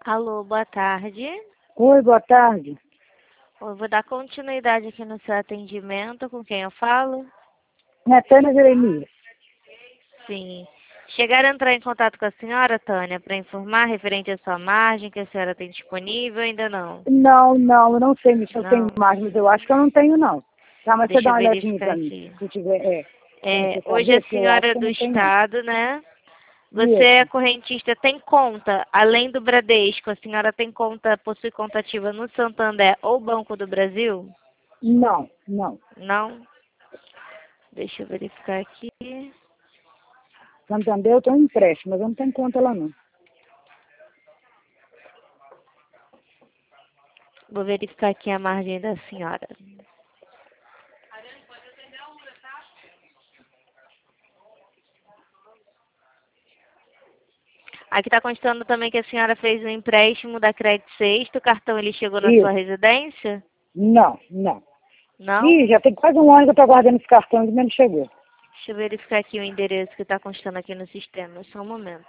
Alô, boa tarde. Oi, boa tarde. Eu vou dar continuidade aqui no seu atendimento. Com quem eu falo? Tânia Jeremias. Sim. Chegaram a entrar em contato com a senhora, Tânia, para informar referente à sua margem que a senhora tem disponível? Ainda não? Não, eu não sei se eu tenho Não. mais, mas eu acho que eu não tenho, não. Tá, mas você Deixa dá eu uma olhadinha verificar pra mim, aqui. se tiver, você Hoje saber, a porque eu senhora acho é que eu do não tenho, não. Estado, né? Você é Isso. correntista, tem conta, além do Bradesco, a senhora tem conta, possui conta ativa no Santander ou Banco do Brasil? Não. Não? Deixa eu verificar aqui. Santander eu tenho um empréstimo, mas eu não tenho conta lá, não. Vou verificar aqui a margem da senhora. Aqui está constando também que a senhora fez um empréstimo da Crédito Sexto. O cartão ele chegou na sua Isso. residência? Não. Não? Ih, já tem quase um ano que eu tô guardando esse cartão e ainda não chegou. Deixa eu verificar aqui o endereço que está constando aqui no sistema. Só um momento.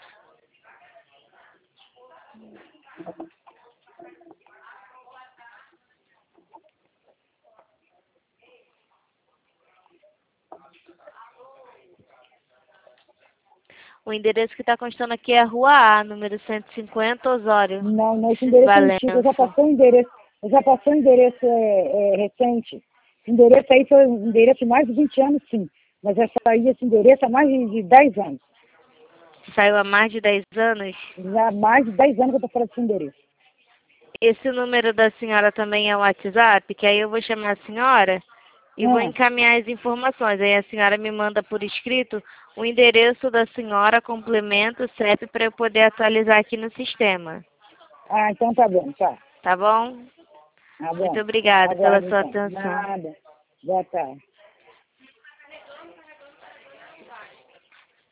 O endereço que está constando aqui é a Rua A, número 150, Osório, Não, esse endereço é antigo, Valença. eu já passei o endereço recente. Esse endereço aí foi um endereço de mais de 20 anos, sim. Mas essa aí, esse endereço há mais de 10 anos. Saiu há mais de 10 anos. Já há mais de 10 anos que eu estou fora desse endereço. Esse número da senhora também é o WhatsApp, que aí eu vou chamar a senhora e vou Ah, encaminhar as informações. Aí a senhora me manda por escrito o endereço da senhora, complemento, o CEP, para eu poder atualizar aqui no sistema. então tá bom, tá. Tá bom? Tá Muito bom. obrigada pela Aguardo sua então. atenção. Nada. Boa tarde.